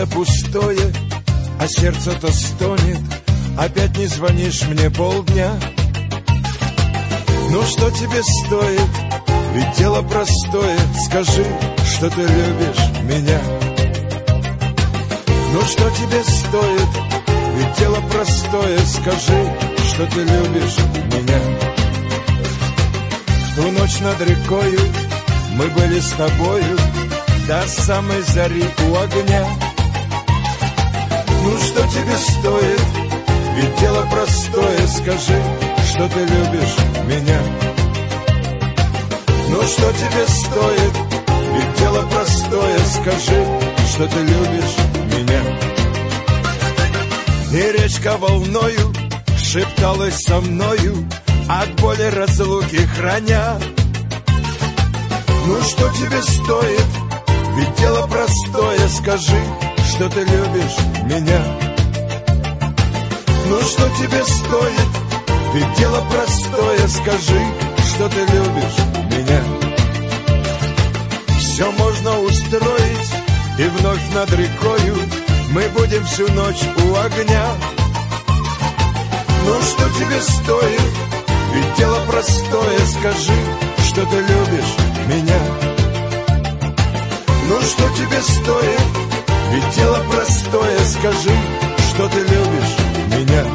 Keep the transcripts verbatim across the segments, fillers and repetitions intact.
это пустое, а сердце-то стонет. Опять не звонишь мне полдня. Ну что тебе стоит? Ведь дело простое. Скажи, что ты любишь меня. Ну что тебе стоит? Ведь дело простое. Скажи, что ты любишь меня. В ту ночь над рекою мы были с тобою до самой зари у огня. Ну что тебе стоит? Ведь дело простое. Скажи, что ты любишь меня. Ну что тебе стоит? Ведь дело простое. Скажи, что ты любишь меня. И речка волною шепталась со мною, от боли разлуки храня. Ну что тебе стоит? Ведь дело простое. Скажи, что ты любишь меня. Ну что тебе стоит? Ведь дело простое. Скажи, что ты любишь меня. Все можно устроить, и вновь над рекою мы будем всю ночь у огня. Ну что тебе стоит? Ведь дело простое. Скажи, что ты любишь меня. Ну что тебе стоит? Ведь дело простое. Скажи, что ты любишь меня.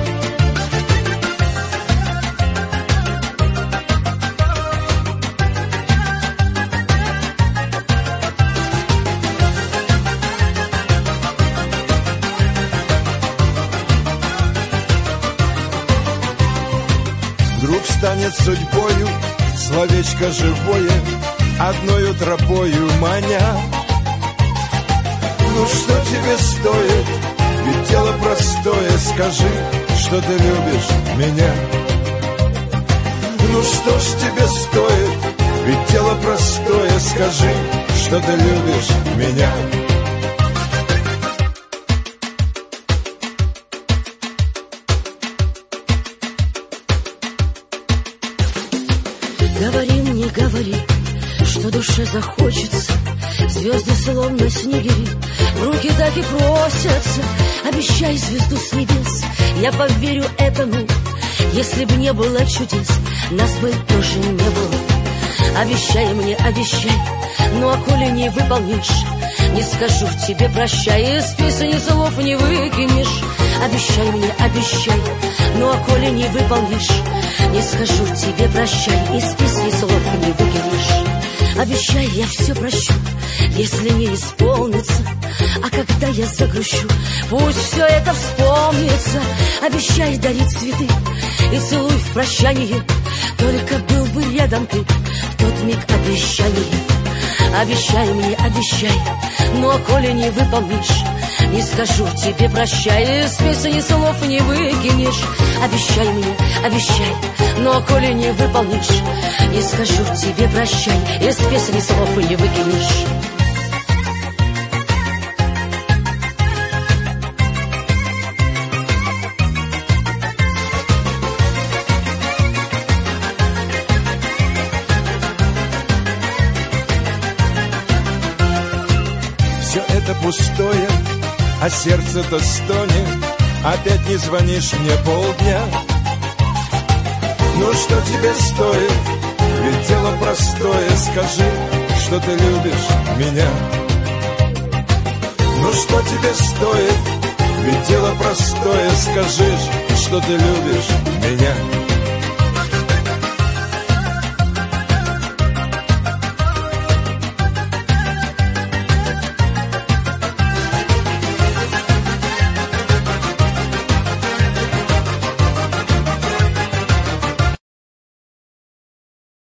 Вдруг станет судьбою словечко живое, одною тропою маня. Ну что тебе стоит? Ведь дело простое. Скажи, что ты любишь меня. Ну что ж тебе стоит? Ведь дело простое. Скажи, что ты любишь меня. Говори мне, говори, что душе захочется. Звезды словно снегири в руки так и просятся. Обещай звезду с небес, я поверю этому. Если б не было чудес, нас бы тоже не было. Обещай мне, обещай, ну а коли не выполнишь, не скажу тебе прощай, из песни слов не выкинешь. Обещай мне, обещай, ну а коли не выполнишь, не скажу тебе прощай, из песни слов не выкинешь. Обещай, я все прощу, если не исполнится. А когда я загрущу, пусть все это вспомнится. Обещай дарить цветы и целуй в прощанье. Только был бы рядом ты в тот миг обещания. Обещай мне, обещай, ну а коли не выполнишь, не скажу тебе прощай, из песни слов не выкинешь. Обещай мне, обещай, ну а коли не выполнишь, не скажу тебе прощай, из песни слов не выкинешь. Все это пустое, а сердце-то стонет. Опять не звонишь мне полдня. Ну что тебе стоит? Ведь дело простое. Скажи, что ты любишь меня. Ну что тебе стоит? Ведь дело простое. Скажи, что ты любишь меня.